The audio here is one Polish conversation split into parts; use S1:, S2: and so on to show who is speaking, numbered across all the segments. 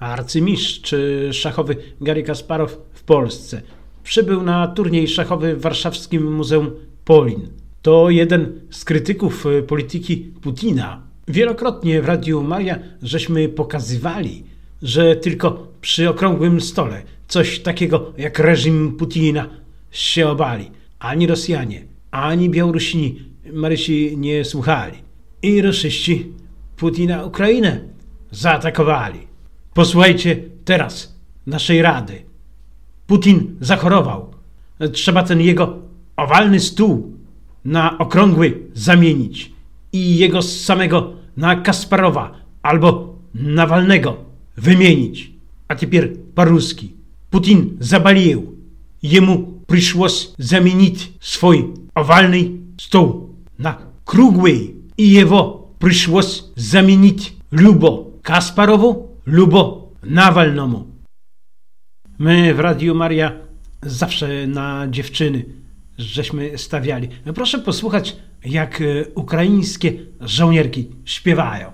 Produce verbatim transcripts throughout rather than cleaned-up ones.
S1: Arcymistrz szachowy Garry Kasparow w Polsce przybył na turniej szachowy w warszawskim Muzeum Polin. To jeden z krytyków polityki Putina. Wielokrotnie w Radiu Maria żeśmy pokazywali, że tylko przy okrągłym stole coś takiego jak reżim Putina się obali. Ani Rosjanie, ani Białorusini Marysi nie słuchali. I raszyści Putina Ukrainę zaatakowali. Posłuchajcie teraz naszej rady. Putin zachorował. Trzeba ten jego owalny stół na okrągły zamienić i jego samego na Kasparowa albo Nawalnego wymienić. A теперь по-русски. Putin заболел. Ему пришлось заменить свой овальный стол на круглый, и его пришлось заменить Любо Kasparowu, Любо Nawalnому. My w Radiu Maria zawsze na dziewczyny żeśmy stawiali. Proszę posłuchać, jak ukraińskie żołnierki śpiewają.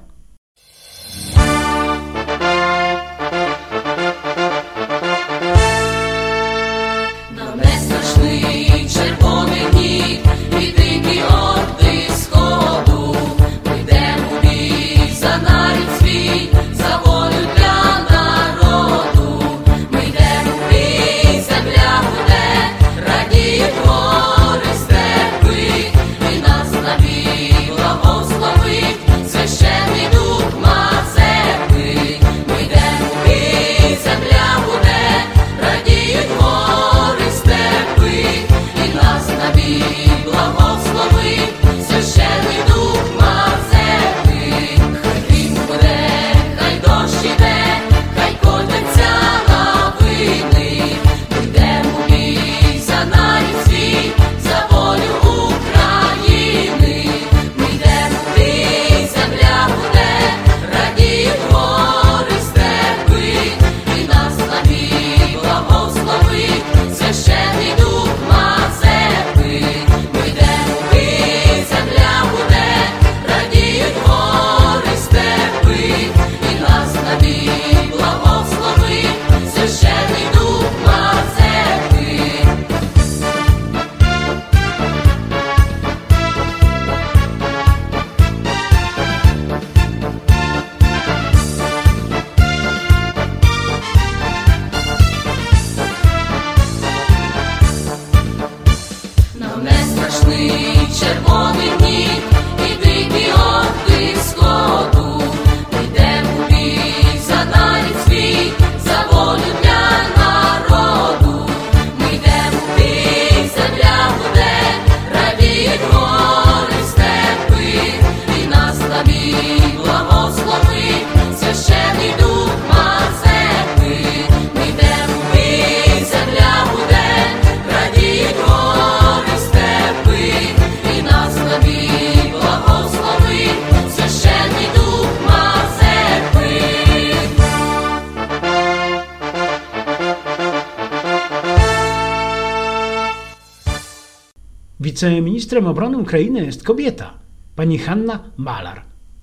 S1: Wiceministrem obrony Ukrainy jest kobieta, pani Hanna Malar.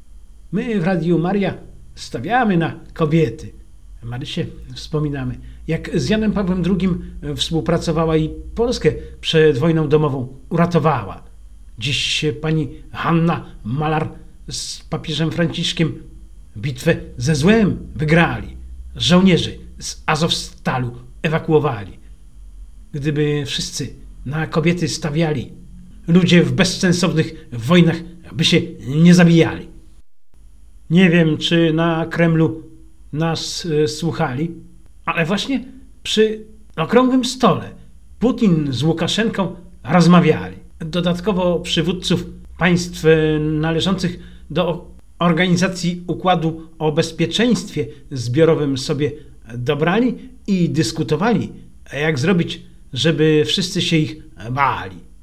S1: My w Radiu Maria stawiamy na kobiety. Marysię wspominamy, jak z Janem Pawłem drugim współpracowała i Polskę przed wojną domową uratowała. Dziś pani Hanna Malar z papieżem Franciszkiem bitwę ze złem wygrali. Żołnierzy z Azowstalu ewakuowali. Gdyby wszyscy na kobiety stawiali, ludzie w bezsensownych wojnach by się nie zabijali. Nie wiem, czy na Kremlu nas y, słuchali, ale właśnie przy okrągłym stole Putin z Łukaszenką rozmawiali. Dodatkowo przywódców państw należących do Organizacji Układu o Bezpieczeństwie Zbiorowym sobie dobrali i dyskutowali, jak zrobić, żeby wszyscy się ich bali.